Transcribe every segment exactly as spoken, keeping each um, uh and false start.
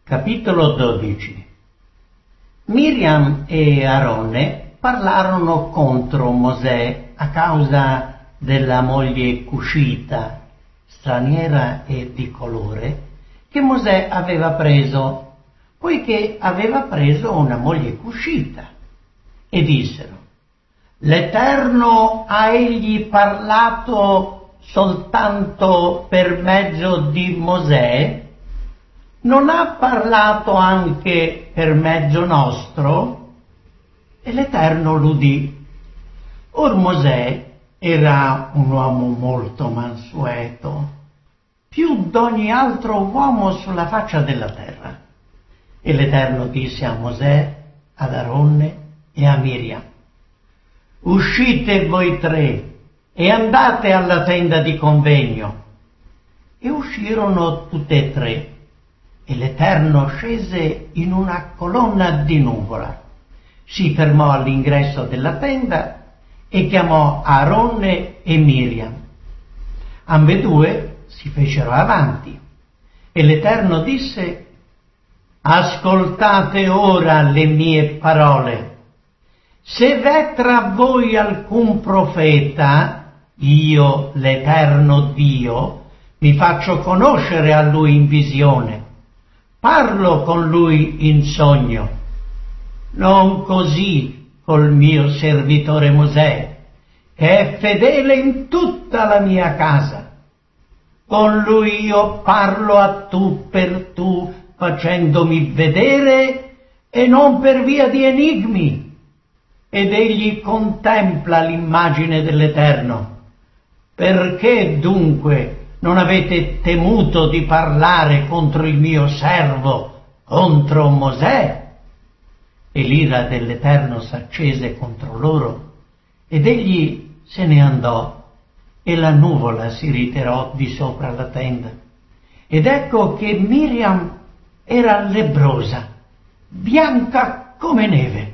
Capitolo dodici. Miriam e Aarone parlarono contro Mosè a causa della moglie cuscita, straniera e di colore, che Mosè aveva preso, poiché aveva preso una moglie cuscita. E dissero: l'Eterno ha egli parlato soltanto per mezzo di Mosè? Non ha parlato anche per mezzo nostro? E l'Eterno l'udì. Or Mosè era un uomo molto mansueto, più d'ogni altro uomo sulla faccia della terra. E l'Eterno disse a Mosè, ad Aarone e a Miriam: uscite voi tre e andate alla tenda di convegno. E uscirono tutte e tre. E l'Eterno scese in una colonna di nuvola, si fermò all'ingresso della tenda e chiamò Aarone e Miriam. Ambedue si fecero avanti e l'Eterno disse: ascoltate ora le mie parole. Se v'è tra voi alcun profeta, io, l'Eterno Dio, mi faccio conoscere a lui in visione. Parlo con lui in sogno. Non così col mio servitore Mosè, che è fedele in tutta la mia casa. Con lui io parlo a tu per tu, facendomi vedere e non per via di enigmi. Ed egli contempla l'immagine dell'Eterno. Perché dunque non avete temuto di parlare contro il mio servo, contro Mosè? E l'ira dell'Eterno s'accese contro loro, ed egli se ne andò, e la nuvola si ritirò di sopra la tenda. Ed ecco che Miriam era lebbrosa, bianca come neve.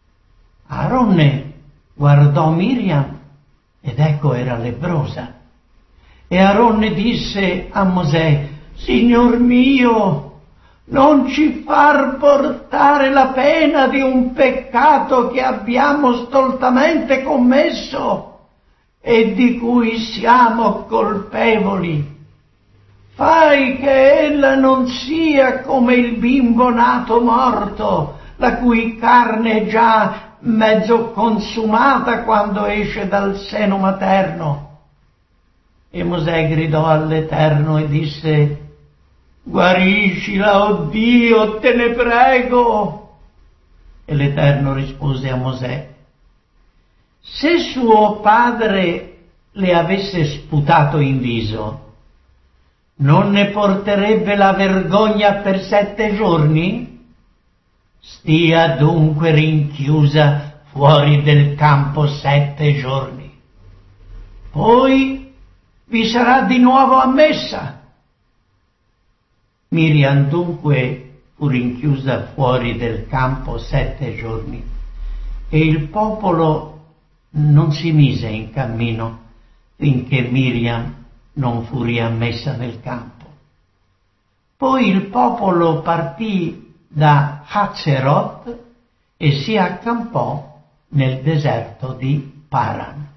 Aarone guardò Miriam, ed ecco era lebbrosa. E Aarone disse a Mosè: Signor mio, non ci far portare la pena di un peccato che abbiamo stoltamente commesso e di cui siamo colpevoli. Fai che ella non sia come il bimbo nato morto, la cui carne è già mezzo consumata quando esce dal seno materno. E Mosè gridò all'Eterno e disse: guariscila, o Dio, te ne prego. E l'Eterno rispose a Mosè: se suo padre le avesse sputato in viso, non ne porterebbe la vergogna per sette giorni? Stia dunque rinchiusa fuori del campo sette giorni. Poi vi sarà di nuovo ammessa. Miriam dunque fu rinchiusa fuori del campo sette giorni, e il popolo non si mise in cammino finché Miriam non fu riammessa nel campo. Poi il popolo partì da Hazeroth e si accampò nel deserto di Paran.